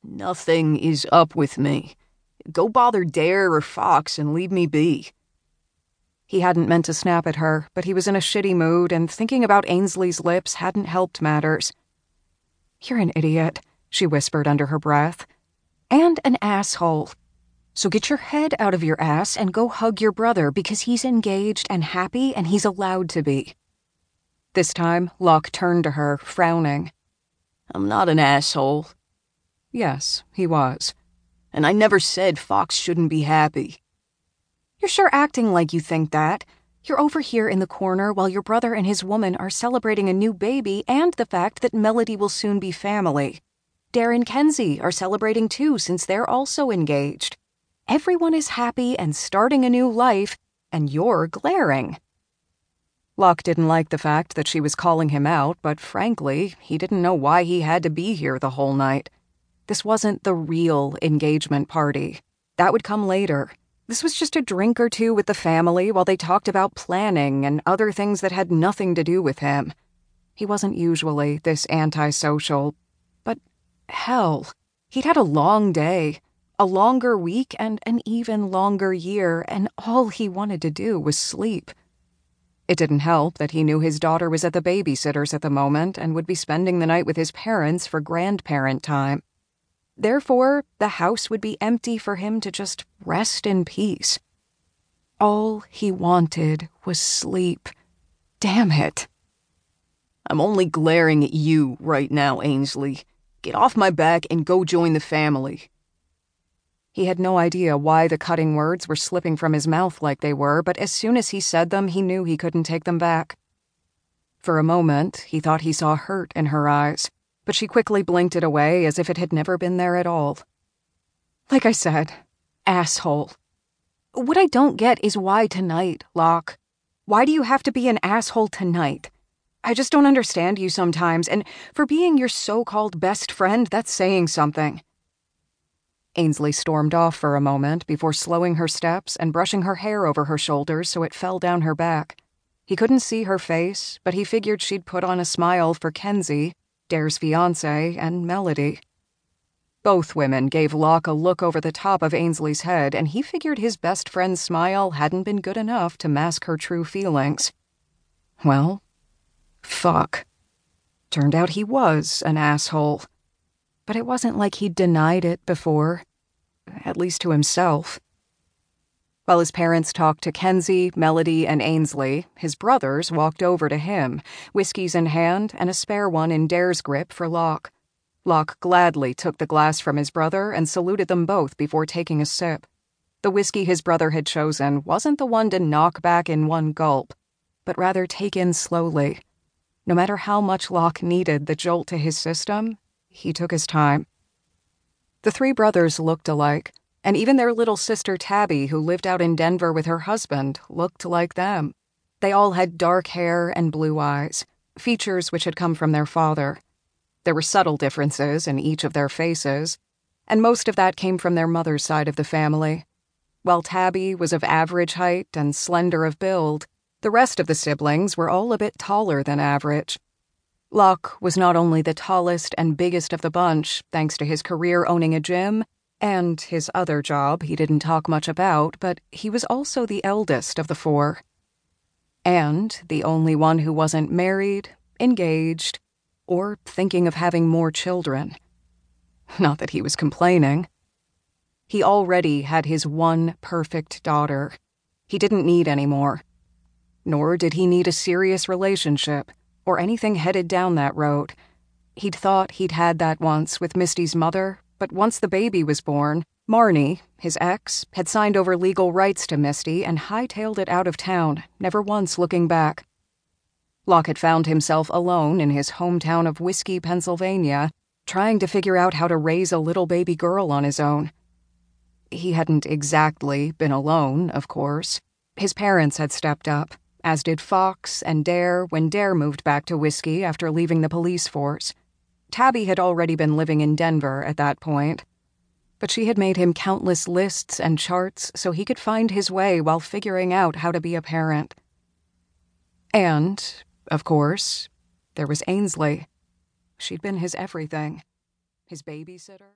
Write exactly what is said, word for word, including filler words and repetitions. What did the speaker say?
Nothing is up with me. Go bother Dare or Fox and leave me be. He hadn't meant to snap at her, but he was in a shitty mood, and thinking about Ainsley's lips hadn't helped matters. "You're an idiot," she whispered under her breath. "And an asshole. So get your head out of your ass and go hug your brother because he's engaged and happy and he's allowed to be." This time, Locke turned to her, frowning. I'm not an asshole. Yes, he was. And I never said Fox shouldn't be happy. You're sure acting like you think that. You're over here in the corner while your brother and his woman are celebrating a new baby and the fact that Melody will soon be family. Dare and Kenzie are celebrating too since they're also engaged. Everyone is happy and starting a new life, and you're glaring. Locke didn't like the fact that she was calling him out, but frankly, he didn't know why he had to be here the whole night. This wasn't the real engagement party. That would come later. This was just a drink or two with the family while they talked about planning and other things that had nothing to do with him. He wasn't usually this antisocial, but hell, he'd had a long day, a longer week, and an even longer year, and all he wanted to do was sleep. It didn't help that he knew his daughter was at the babysitter's at the moment and would be spending the night with his parents for grandparent time. Therefore, the house would be empty for him to just rest in peace. All he wanted was sleep. Damn it. I'm only glaring at you right now, Ainsley. Get off my back and go join the family. He had no idea why the cutting words were slipping from his mouth like they were, but as soon as he said them, he knew he couldn't take them back. For a moment, he thought he saw hurt in her eyes, but she quickly blinked it away as if it had never been there at all. Like I said, asshole. What I don't get is why tonight, Locke? Why do you have to be an asshole tonight? I just don't understand you sometimes, and for being your so-called best friend, that's saying something. Ainsley stormed off for a moment before slowing her steps and brushing her hair over her shoulders so it fell down her back. He couldn't see her face, but he figured she'd put on a smile for Kenzie, Dare's fiancé, and Melody. Both women gave Locke a look over the top of Ainsley's head, and he figured his best friend's smile hadn't been good enough to mask her true feelings. Well, fuck. Turned out he was an asshole. But it wasn't like he'd denied it before, at least to himself. While his parents talked to Kenzie, Melody, and Ainsley, his brothers walked over to him, whiskeys in hand and a spare one in Dare's grip for Locke. Locke gladly took the glass from his brother and saluted them both before taking a sip. The whiskey his brother had chosen wasn't the one to knock back in one gulp, but rather take in slowly. No matter how much Locke needed the jolt to his system, he took his time. The three brothers looked alike, and even their little sister Tabby, who lived out in Denver with her husband, looked like them. They all had dark hair and blue eyes, features which had come from their father. There were subtle differences in each of their faces, and most of that came from their mother's side of the family. While Tabby was of average height and slender of build, the rest of the siblings were all a bit taller than average. Locke was not only the tallest and biggest of the bunch, thanks to his career owning a gym, and his other job he didn't talk much about, but he was also the eldest of the four. And the only one who wasn't married, engaged, or thinking of having more children. Not that he was complaining. He already had his one perfect daughter. He didn't need any more. Nor did he need a serious relationship, or anything headed down that road. He'd thought he'd had that once with Misty's mother, but once the baby was born, Marnie, his ex, had signed over legal rights to Misty and hightailed it out of town, never once looking back. Locke had found himself alone in his hometown of Whiskey, Pennsylvania, trying to figure out how to raise a little baby girl on his own. He hadn't exactly been alone, of course. His parents had stepped up, as did Fox and Dare when Dare moved back to Whiskey after leaving the police force. Tabby had already been living in Denver at that point, but she had made him countless lists and charts so he could find his way while figuring out how to be a parent. And, of course, there was Ainsley. She'd been his everything. His babysitter.